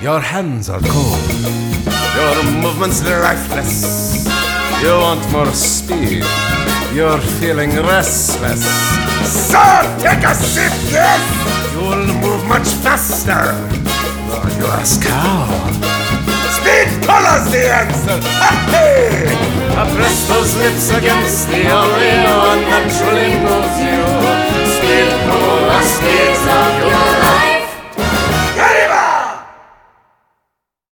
Your hands are cold. Your movements lifeless. You want more speed. You're feeling restless. Sir, take a sip, yes! You'll move much faster. Oh, you ask how? Speed colors the answer. Hey! I press those lips against the Oreo on the